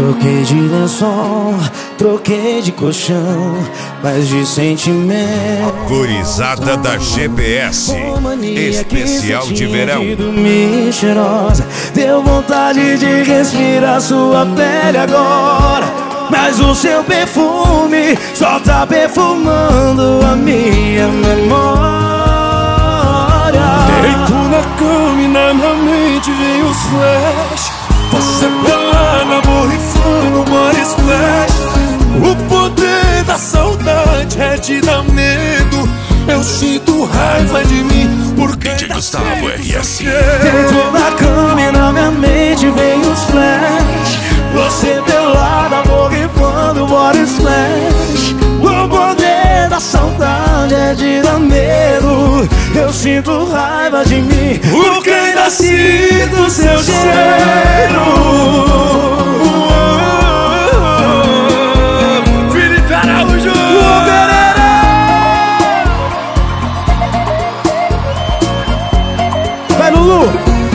Troquei de lençol, troquei de colchão, mas de sentimento. Gurizada da GPS, especial de verão. Dormir cheirosa, deu vontade de respirar sua pele agora, mas o seu perfume só tá perfumando a minha memória. Deito na cama e na minha mente vem os flash. Você pelada, borrifando, body splash. O poder da saudade é te dar medo. Eu sinto raiva de mim, porque DJ Gustavo RS. Deito na cama e na minha mente vem os flash. Você pelada, borrifando, body splash. O poder da saudade é de dar medo. Eu sinto raiva de mim, porque ainda sinto seu cheiro. Felipe Araújo! Vai, Lulu!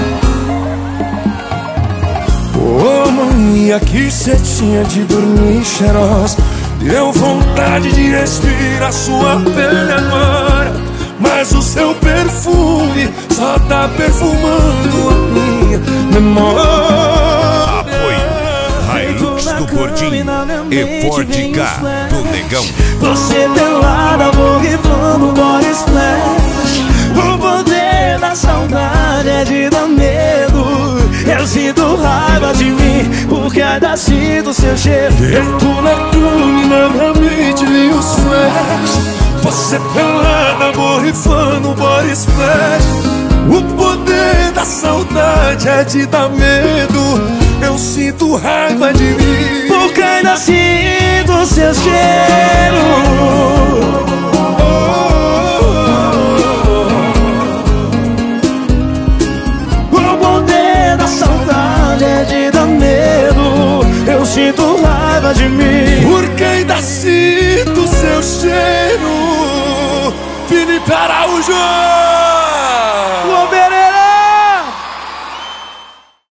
Ô mania, que cetinha de dormir cheirosa, deu vontade de respirar sua pele agora, mas o seu perfume só tá perfumando a minha memória. Apoio Hilux do Gordinho e Ford K do Negão. Você pelada, borrifando, body splash. O poder da saudade é de dar medo. Eu sinto raiva de mim, porque ainda sinto seu cheiro. Deito na cama e na minha mente vem os flash. Você pelada, borrifando, body splash. O poder da saudade é de dar medo. Eu sinto raiva de mim, porque ainda sinto seu cheiro. O poder da saudade é de dar medo. Eu sinto raiva de mim, porque ainda sinto seu cheiro. Felipe Araújo!